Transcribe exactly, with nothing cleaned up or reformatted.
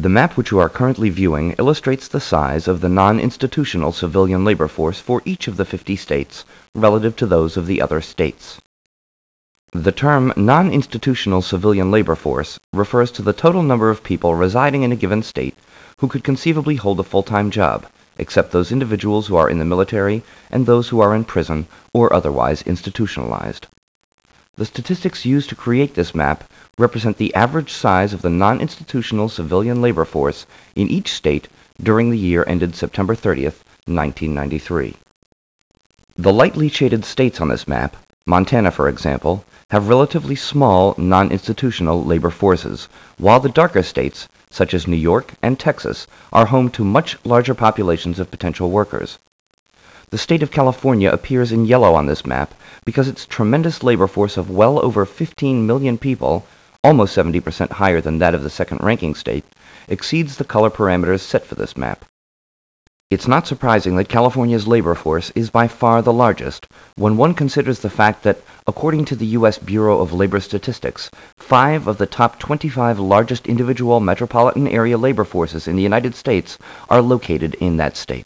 The map which you are currently viewing illustrates the size of the non-institutional civilian labor force for each of the fifty states relative to those of the other states. The term non-institutional civilian labor force refers to the total number of people residing in a given state who could conceivably hold a full-time job, except those individuals who are in the military and those who are in prison or otherwise institutionalized. The statistics used to create this map represent the average size of the non-institutional civilian labor force in each state during the year ended September thirtieth, nineteen ninety-three. The lightly shaded states on this map, Montana for example, have relatively small non-institutional labor forces, while the darker states, such as New York and Texas, are home to much larger populations of potential workers. The state of California appears in yellow on this map because its tremendous labor force of well over fifteen million people, almost seventy percent higher than that of the second-ranking state, exceeds the color parameters set for this map. It's not surprising that California's labor force is by far the largest when one considers the fact that, according to the U S Bureau of Labor Statistics, five of the top twenty-five largest individual metropolitan area labor forces in the United States are located in that state.